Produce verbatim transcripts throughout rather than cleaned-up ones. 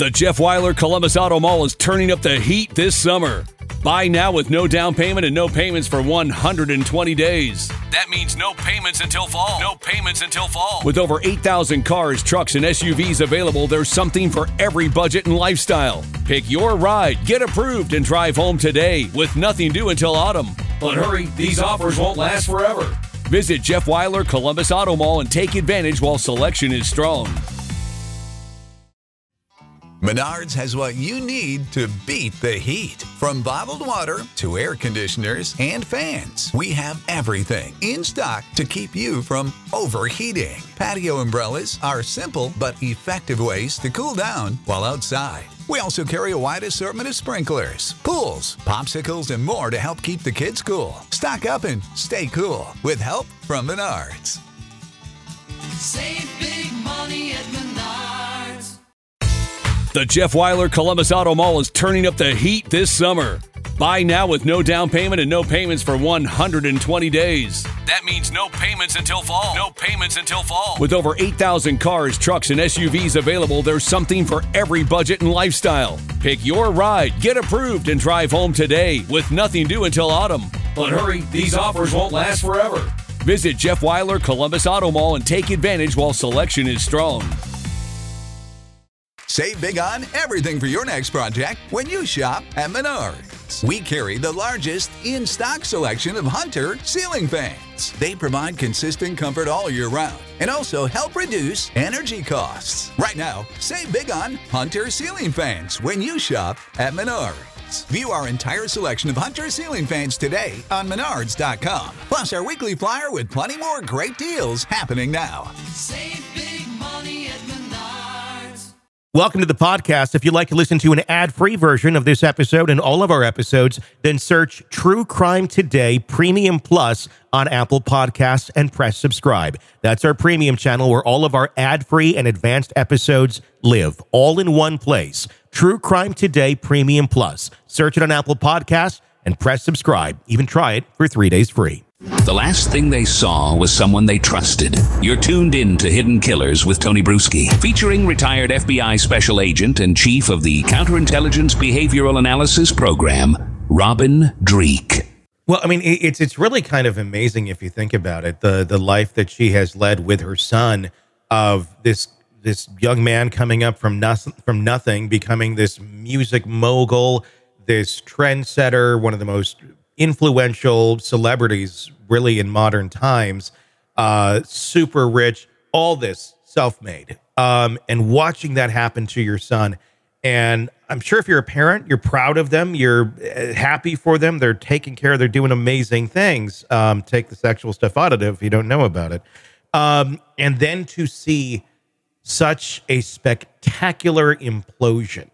The Jeff Weiler Columbus Auto Mall is turning up the heat this summer. Buy now with no down payment and no payments for one hundred twenty days. That means no payments until fall. No payments until fall. With over eight thousand cars, trucks, and S U Vs available, there's something for every budget and lifestyle. Pick your ride, get approved, and drive home today with nothing due until autumn. But hurry, these offers won't last forever. Visit Jeff Weiler Columbus Auto Mall and take advantage while selection is strong. Menards has what you need to beat the heat. From bottled water to air conditioners and fans, we have everything in stock to keep you from overheating. Patio umbrellas are simple but effective ways to cool down while outside. We also carry a wide assortment of sprinklers, pools, popsicles, and more to help keep the kids cool. Stock up and stay cool with help from Menards. Save big money at Menards. The Jeff Weiler Columbus Auto Mall is turning up the heat this summer. Buy now with no down payment and no payments for one hundred twenty days. That means no payments until fall. No payments until fall. With over eight thousand cars, trucks, and S U Vs available, there's something for every budget and lifestyle. Pick your ride, get approved, and drive home today with nothing due until autumn. But hurry, these offers won't last forever. Visit Jeff Weiler Columbus Auto Mall and take advantage while selection is strong. Save big on everything for your next project when you shop at Menards. We carry the largest in-stock selection of Hunter ceiling fans. They provide consistent comfort all year round and also help reduce energy costs. Right now, save big on Hunter ceiling fans when you shop at Menards. View our entire selection of Hunter ceiling fans today on Menards dot com. Plus our weekly flyer with plenty more great deals happening now. Save big money at Menards. Welcome to the podcast. If you'd like to listen to an ad-free version of this episode and all of our episodes, then search True Crime Today Premium Plus on Apple Podcasts and press subscribe. That's our premium channel where all of our ad-free and advanced episodes live, all in one place. True Crime Today Premium Plus. Search it on Apple Podcasts and press subscribe. Even try it for three days free. The last thing they saw was someone they trusted. You're tuned in to Hidden Killers with Tony Bruschi, featuring retired F B I special agent and chief of the Counterintelligence Behavioral Analysis Program, Robin Dreeke. Well, I mean, it's it's really kind of amazing if you think about it, the the life that she has led with her son, of this this young man coming up from nothing, from nothing, becoming this music mogul, this trendsetter, one of the most influential celebrities really in modern times, uh, super rich, all this self-made, um, and watching that happen to your son. And I'm sure if you're a parent, you're proud of them. You're happy for them. They're taking care. They're doing amazing things. Um, take the sexual stuff out of it if you don't know about it. Um, and then to see such a spectacular implosion.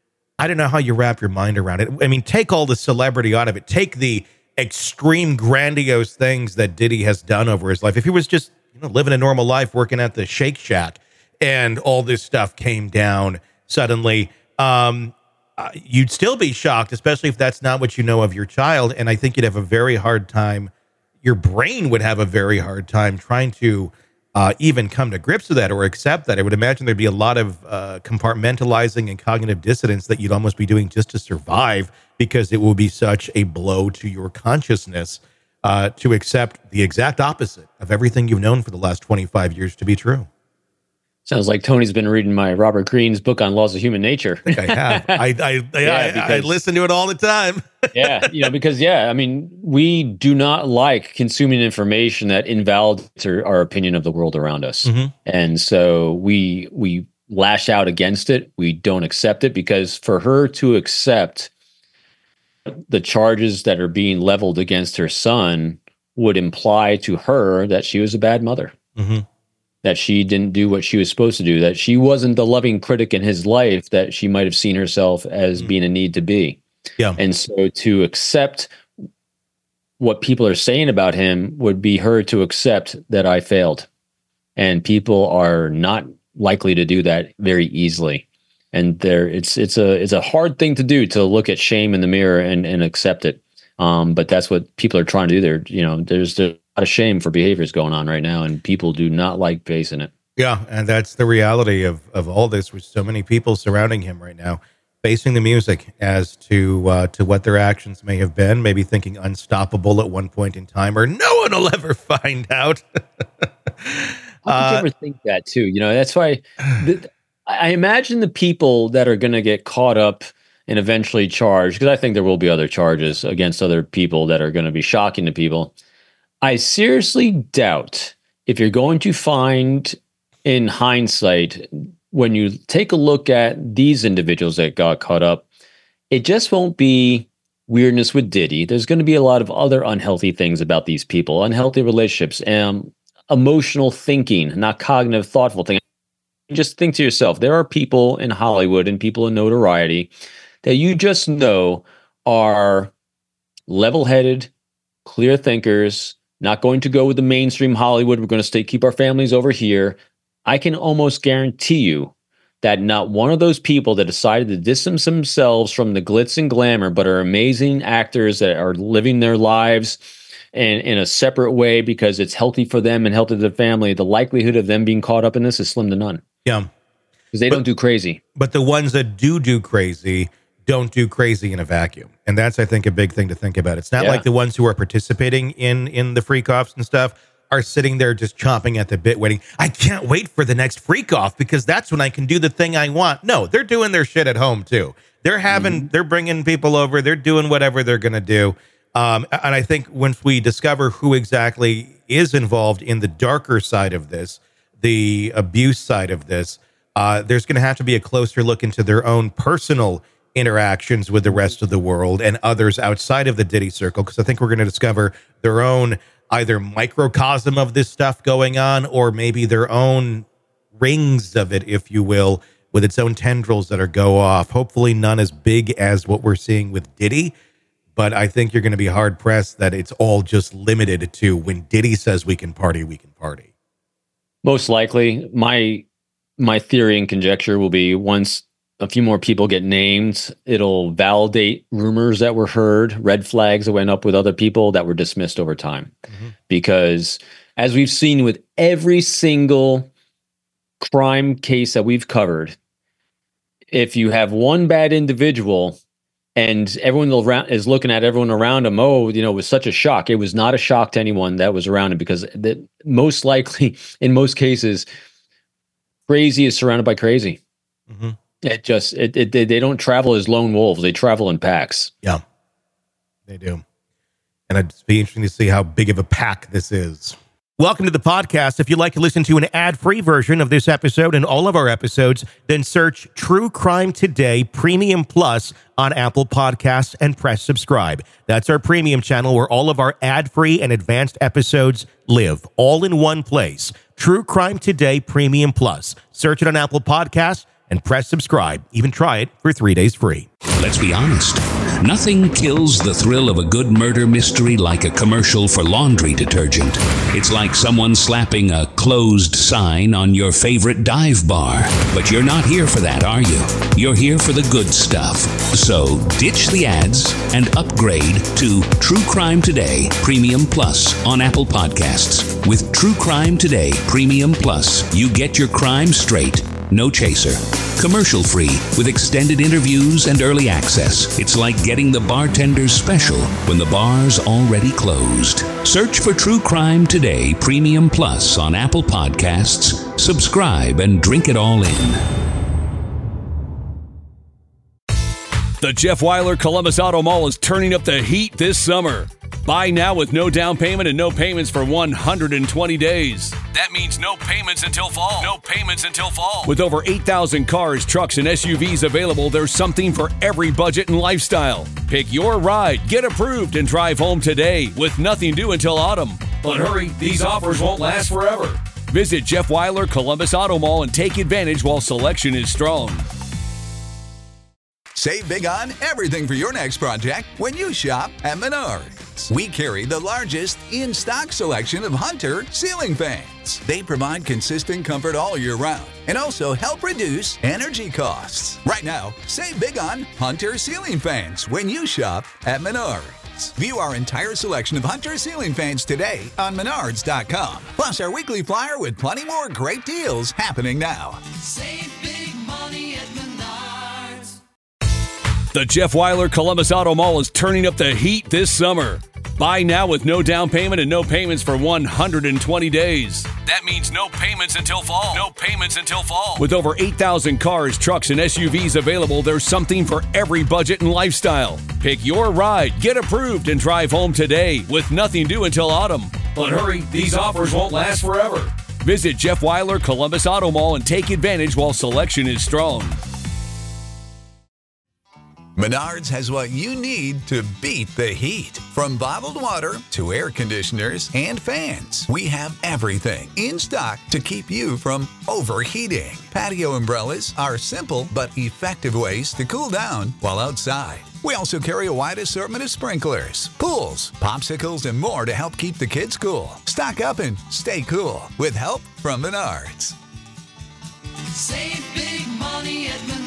I don't know how you wrap your mind around it. I mean, take all the celebrity out of it. Take the extreme grandiose things that Diddy has done over his life. If he was just, you know, living a normal life, working at the Shake Shack, and all this stuff came down suddenly, um, uh, you'd still be shocked, especially if that's not what you know of your child. And I think you'd have a very hard time. Your brain would have a very hard time trying to Uh, even come to grips with that or accept that. I would imagine there'd be a lot of uh, compartmentalizing and cognitive dissonance that you'd almost be doing just to survive, because it will be such a blow to your consciousness uh, to accept the exact opposite of everything you've known for the last twenty-five years to be true. Sounds like Tony's been reading my Robert Greene's book on laws of human nature. I think I have. I, I, I, Yeah, I, I because- listen to it all the time. yeah, you know, because yeah, I mean, we do not like consuming information that invalidates our, our opinion of the world around us, Mm-hmm. and so we we lash out against it. We don't accept it, because for her to accept the charges that are being leveled against her son would imply to her that she was a bad mother. Mm-hmm. That she didn't do what she was supposed to do, that she wasn't the loving critic in his life that she might have seen herself as Mm-hmm. being a need to be. Yeah. And so to accept what people are saying about him would be her to accept that I failed. And people are not likely to do that very easily. And there it's it's a it's a hard thing to do, to look at shame in the mirror and, and accept it. Um, but that's what people are trying to do. There, you know, there's, there's a lot of shame for behaviors going on right now, and people do not like facing it. Yeah, and that's the reality of of all this, with so many people surrounding him right now, facing the music as to uh, to what their actions may have been, maybe thinking unstoppable at one point in time, or no one will ever find out. How could you ever think that too? You know, that's why the, I imagine the people that are going to get caught up and eventually charged, because I think there will be other charges against other people that are going to be shocking to people. I seriously doubt if you're going to find, in hindsight, when you take a look at these individuals that got caught up, it just won't be weirdness with Diddy. There's going to be a lot of other unhealthy things about these people, unhealthy relationships, um, emotional thinking, not cognitive, thoughtful thinking. Just think to yourself, there are people in Hollywood and people in notoriety that you just know are level-headed, clear thinkers, not going to go with the mainstream Hollywood. We're going to stay, keep our families over here. I can almost guarantee you that not one of those people that decided to distance themselves from the glitz and glamour, but are amazing actors that are living their lives in, in a separate way because it's healthy for them and healthy to their family, the likelihood of them being caught up in this is slim to none. Yeah. Because they but, don't do crazy. But the ones that do do crazy don't do crazy in a vacuum. And that's, I think, a big thing to think about. It's not Yeah. like the ones who are participating in, in the freak-offs and stuff are sitting there just chomping at the bit waiting. I can't wait for the next freak-off because that's when I can do the thing I want. No, they're doing their shit at home, too. They're having, mm-hmm. they're bringing people over. They're doing whatever they're going to do. Um, and I think once we discover who exactly is involved in the darker side of this, the abuse side of this, uh, there's going to have to be a closer look into their own personal interactions with the rest of the world and others outside of the Diddy circle, because I think we're going to discover their own either microcosm of this stuff going on or maybe their own rings of it, if you will, with its own tendrils that are go off. Hopefully none as big as what we're seeing with Diddy, but I think you're going to be hard pressed that it's all just limited to when Diddy says we can party, we can party. Most likely, my my theory and conjecture will be once a few more people get named, it'll validate rumors that were heard, red flags that went up with other people that were dismissed over time. Mm-hmm. Because as we've seen with every single crime case that we've covered, if you have one bad individual and everyone around is looking at everyone around him, oh, you know, it was such a shock. It was not a shock to anyone that was around him because that most likely, in most cases, crazy is surrounded by crazy. Mm-hmm. It just, it, it, they don't travel as lone wolves. They travel in packs. Yeah, they do. And it'd be interesting to see how big of a pack this is. Welcome to the podcast. If you'd like to listen to an ad-free version of this episode and all of our episodes, then search True Crime Today Premium Plus on Apple Podcasts and press subscribe. That's our premium channel where all of our ad-free and advanced episodes live, all in one place. True Crime Today Premium Plus. Search it on Apple Podcasts and press subscribe. Even try it for three days free. Let's be honest. Nothing kills the thrill of a good murder mystery like a commercial for laundry detergent. It's like someone slapping a closed sign on your favorite dive bar. But you're not here for that, are you? You're here for the good stuff. So ditch the ads and upgrade to True Crime Today Premium Plus on Apple Podcasts. With True Crime Today Premium Plus, you get your crime straight. No chaser. Commercial free with extended interviews and early access. It's like getting the bartender's special when the bar's already closed. Search for True Crime Today Premium Plus on Apple Podcasts. Subscribe and drink it all in. The Jeff Weiler Columbus Auto Mall is turning up the heat this summer. Buy now with no down payment and no payments for one hundred twenty days. That means no payments until fall. No payments until fall. With over eight thousand cars, trucks, and S U Vs available, there's something for every budget and lifestyle. Pick your ride, get approved, and drive home today with nothing due until autumn. But hurry, these offers won't last forever. Visit Jeff Weiler Columbus Auto Mall and take advantage while selection is strong. Save big on everything for your next project when you shop at Menards. We carry the largest in-stock selection of Hunter ceiling fans. They provide consistent comfort all year round and also help reduce energy costs. Right now, save big on Hunter ceiling fans when you shop at Menards. View our entire selection of Hunter ceiling fans today on Menards dot com. Plus our weekly flyer with plenty more great deals happening now. Save big money at Menards. The Jeff Weiler Columbus Auto Mall is turning up the heat this summer. Buy now with no down payment and no payments for one hundred twenty days. That means no payments until fall. No payments until fall. With over eight thousand cars, trucks, and S U Vs available, there's something for every budget and lifestyle. Pick your ride, get approved, and drive home today with nothing due until autumn. But hurry, these offers won't last forever. Visit Jeff Weiler Columbus Auto Mall and take advantage while selection is strong. Menards has what you need to beat the heat. From bottled water to air conditioners and fans, we have everything in stock to keep you from overheating. Patio umbrellas are simple but effective ways to cool down while outside. We also carry a wide assortment of sprinklers, pools, popsicles, and more to help keep the kids cool. Stock up and stay cool with help from Menards. Save big money at Menards.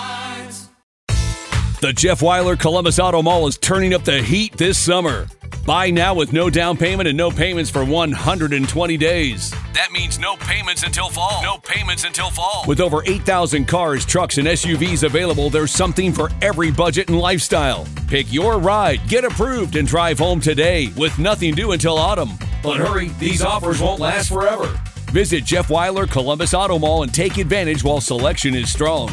The Jeff Weiler Columbus Auto Mall is turning up the heat this summer. Buy now with no down payment and no payments for one hundred twenty days. That means no payments until fall. No payments until fall. With over eight thousand cars, trucks, and S U Vs available, there's something for every budget and lifestyle. Pick your ride, get approved, and drive home today with nothing due until autumn. But hurry, these offers won't last forever. Visit Jeff Weiler Columbus Auto Mall and take advantage while selection is strong.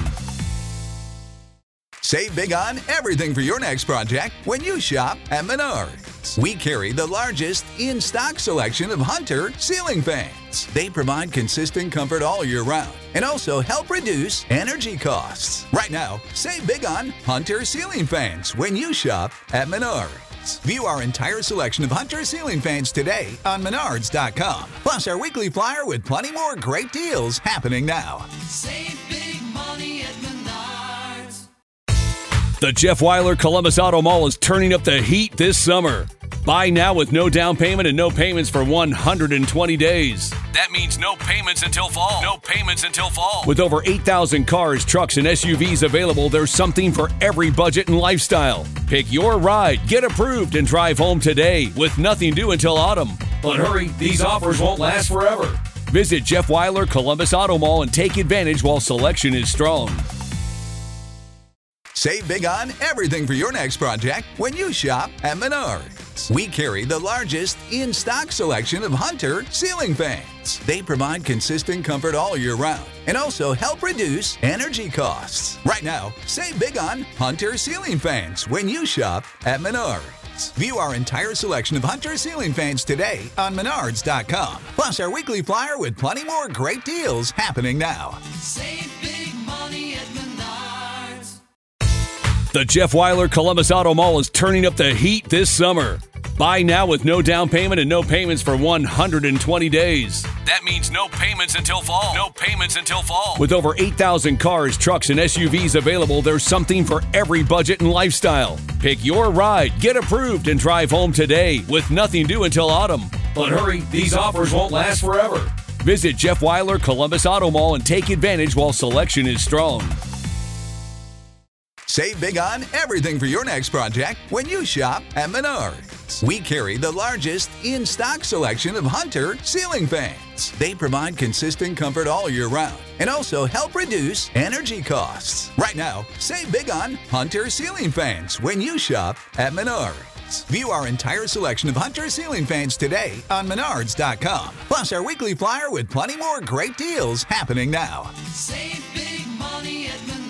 Save big on everything for your next project when you shop at Menards. We carry the largest in-stock selection of Hunter ceiling fans. They provide consistent comfort all year round and also help reduce energy costs. Right now, save big on Hunter ceiling fans when you shop at Menards. View our entire selection of Hunter ceiling fans today on Menards dot com. Plus our weekly flyer with plenty more great deals happening now. Save big money at Menards. The Jeff Weiler Columbus Auto Mall is turning up the heat this summer. Buy now with no down payment and no payments for one hundred twenty days. That means no payments until fall. No payments until fall. With over eight thousand cars, trucks, and S U Vs available, there's something for every budget and lifestyle. Pick your ride, get approved, and drive home today with nothing due until autumn. But hurry, these offers won't last forever. Visit Jeff Weiler Columbus Auto Mall and take advantage while selection is strong. Save big on everything for your next project when you shop at Menards. We carry the largest in-stock selection of Hunter ceiling fans. They provide consistent comfort all year round and also help reduce energy costs. Right now, save big on Hunter ceiling fans when you shop at Menards. View our entire selection of Hunter ceiling fans today on Menards dot com. Plus our weekly flyer with plenty more great deals happening now. Save big money at Menards. The Jeff Weiler Columbus Auto Mall is turning up the heat this summer. Buy now with no down payment and no payments for one hundred twenty days. That means no payments until fall. No payments until fall. With over eight thousand cars, trucks, and S U Vs available, there's something for every budget and lifestyle. Pick your ride, get approved, and drive home today with nothing due until autumn. But hurry, these offers won't last forever. Visit Jeff Weiler Columbus Auto Mall and take advantage while selection is strong. Save big on everything for your next project when you shop at Menards. We carry the largest in-stock selection of Hunter ceiling fans. They provide consistent comfort all year round and also help reduce energy costs. Right now, save big on Hunter ceiling fans when you shop at Menards. View our entire selection of Hunter ceiling fans today on Menards dot com. Plus our weekly flyer with plenty more great deals happening now. Save big money at Menards.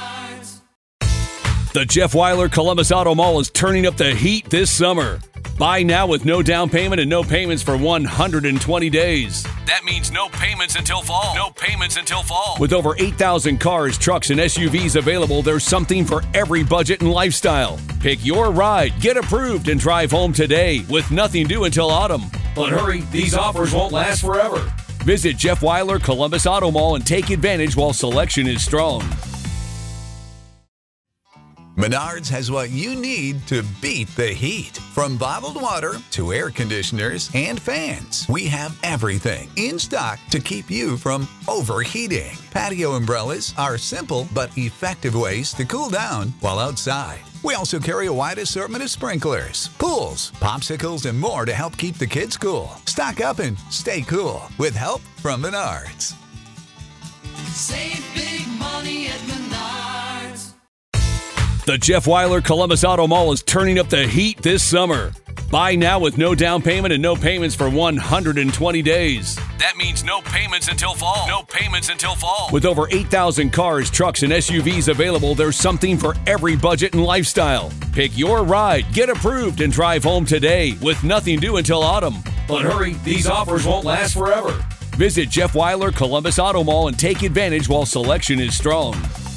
The Jeff Weiler Columbus Auto Mall is turning up the heat this summer. Buy now with no down payment and no payments for one hundred twenty days. That means no payments until fall. No payments until fall. With over eight thousand cars, trucks, and S U Vs available, there's something for every budget and lifestyle. Pick your ride, get approved, and drive home today with nothing due until autumn. But hurry, these offers won't last forever. Visit Jeff Weiler Columbus Auto Mall and take advantage while selection is strong. Menards has what you need to beat the heat. From bottled water to air conditioners and fans, we have everything in stock to keep you from overheating. Patio umbrellas are simple but effective ways to cool down while outside. We also carry a wide assortment of sprinklers, pools, popsicles, and more to help keep the kids cool. Stock up and stay cool with help from Menards. Save big money at Menards. The Jeff Weiler Columbus Auto Mall is turning up the heat this summer. Buy now with no down payment and no payments for one hundred twenty days. That means no payments until fall. No payments until fall. With over eight thousand cars, trucks, and S U Vs available, there's something for every budget and lifestyle. Pick your ride, get approved, and drive home today with nothing due until autumn. But hurry, these offers won't last forever. Visit Jeff Weiler Columbus Auto Mall and take advantage while selection is strong.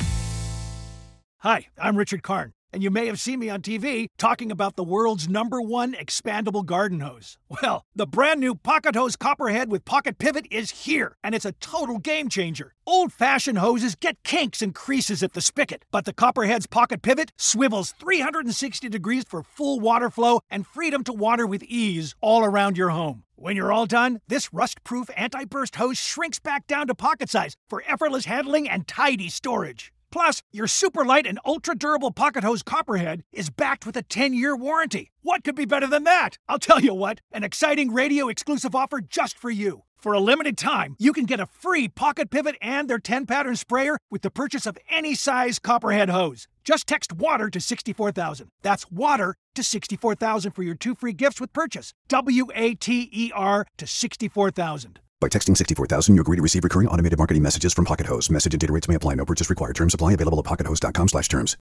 Hi, I'm Richard Karn, and you may have seen me on T V talking about the world's number one expandable garden hose. Well, the brand new Pocket Hose Copperhead with Pocket Pivot is here, and it's a total game changer. Old-fashioned hoses get kinks and creases at the spigot, but the Copperhead's Pocket Pivot swivels three hundred sixty degrees for full water flow and freedom to water with ease all around your home. When you're all done, this rust-proof anti-burst hose shrinks back down to pocket size for effortless handling and tidy storage. Plus, your super light and ultra-durable Pocket Hose Copperhead is backed with a ten-year warranty. What could be better than that? I'll tell you what, an exciting radio-exclusive offer just for you. For a limited time, you can get a free Pocket Pivot and their ten-pattern sprayer with the purchase of any size Copperhead hose. Just text WATER to sixty-four thousand. That's WATER to sixty-four thousand for your two free gifts with purchase. W A T E R to sixty-four thousand. By texting sixty-four thousand, you agree to receive recurring automated marketing messages from Pocket Hose. Message and data rates may apply. No purchase required. Terms apply. Available at pocket hose dot com slash terms.